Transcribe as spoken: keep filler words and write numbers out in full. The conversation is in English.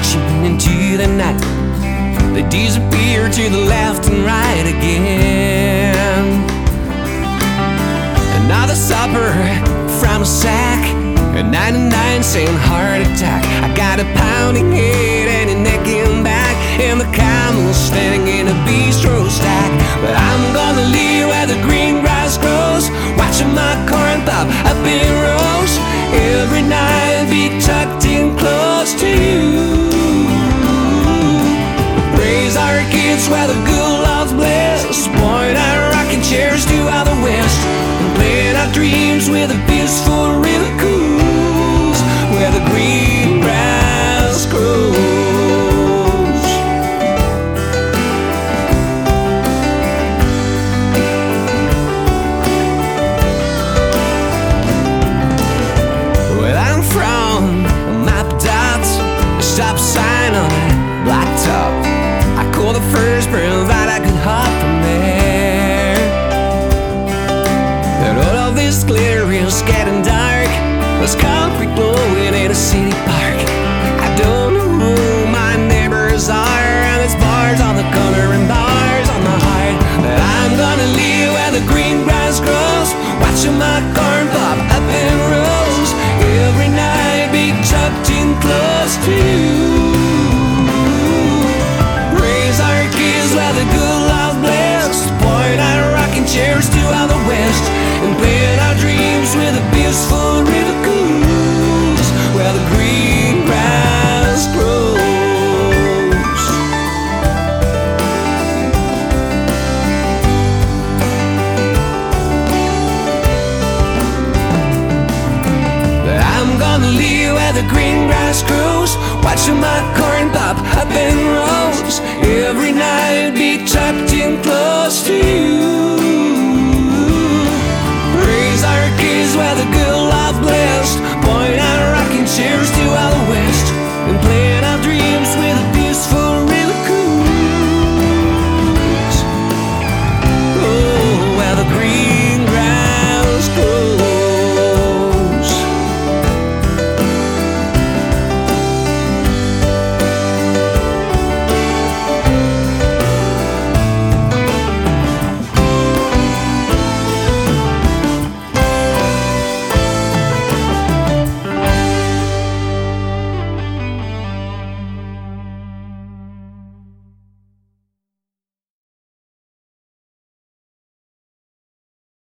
crashing into the night. They disappear to the left and right again. Another supper from a sack, a ninety-nine saying heart attack. I got a pounding head and a neck and back, and the camel standing in a bistro stack. But I'm gonna live where the green grass grows, watching my corn pop up in rows. Every night be tucked in close to you. Raise our kids where the good Lord's blessed, point our rocking chairs to out the west, and plan our dreams with a peaceful